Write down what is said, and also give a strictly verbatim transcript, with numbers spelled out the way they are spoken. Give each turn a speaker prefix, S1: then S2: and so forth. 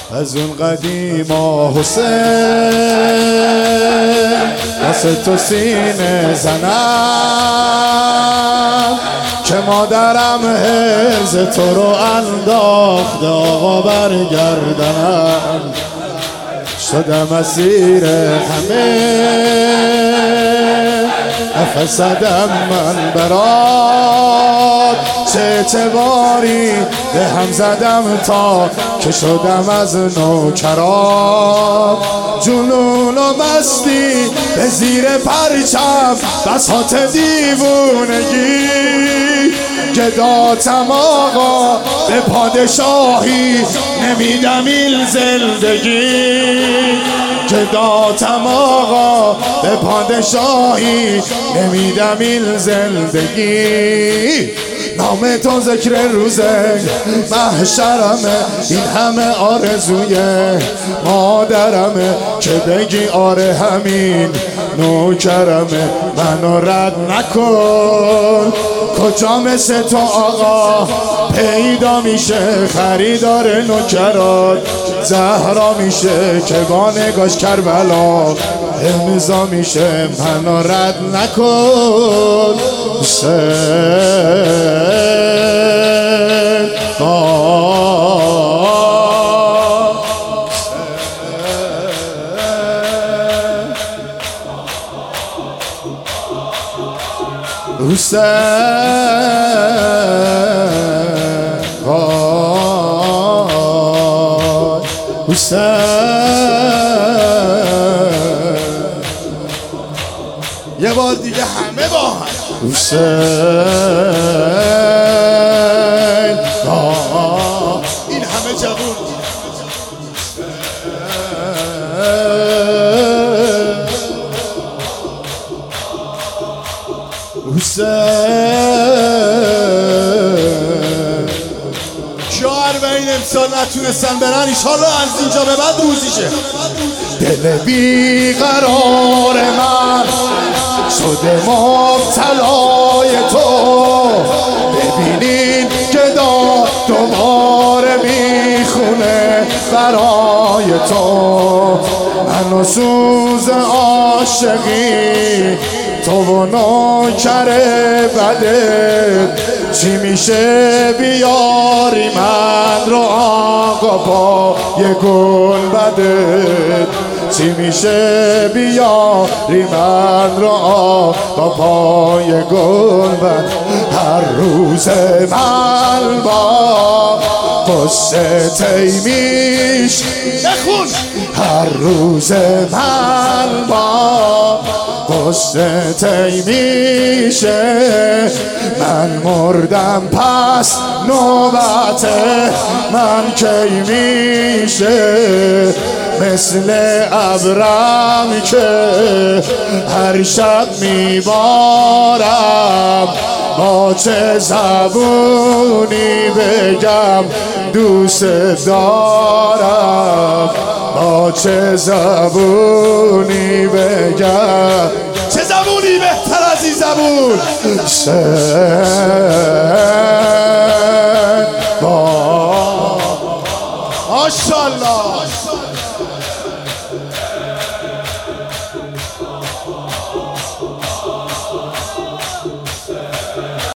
S1: از اون قدیما حسین واسه تو سینه زنم که مادرم حرز تو رو انداخت آقا برگردنم شدم اسیر همه نفسدم من برات چه اعتباری به هم زدم تا که شدم از نوکرات جنون و مستی به زیر پرچم بساط دیوونگی گداتم آقا به پادشاهی نمیدم این زندگی گداتم آقا به پادشاهی نمیدم این زندگی نام تو ذکر روزه محشرمه این همه آرزوی مادرمه که بگی آره همین نوکرمه منو رد نکن کجا مثل تو آقا پیدا میشه خریدار نوکرات زهرا میشه که با نگاش کربلا امضا میشه منو رد نکن حسین حسین یه بار دیگه همه با هم حسین این همه جوون حسین شعر و این امسال نتونستن برن ایشالله از اینجا به بعد روزیشه دل بیقرار من شده مبتلای تو ببینین که داد دوباره میخونه برای تو منو سوز عاشقی تو و نوکر بدت چی میشه بیاری من رو آقا با یه گل بدت چی میشه بیاری من رو آقا با یه گل بدت هر روز من با قصه تیمیش بخون هر روز من با قصه میشه من مردم پس نوبت من کی میشه مثل ابرم که هر شب میبارم با چه زبونی بگم دوست دارم با چه زبونی بگم چه زبونی بهتر از این زبون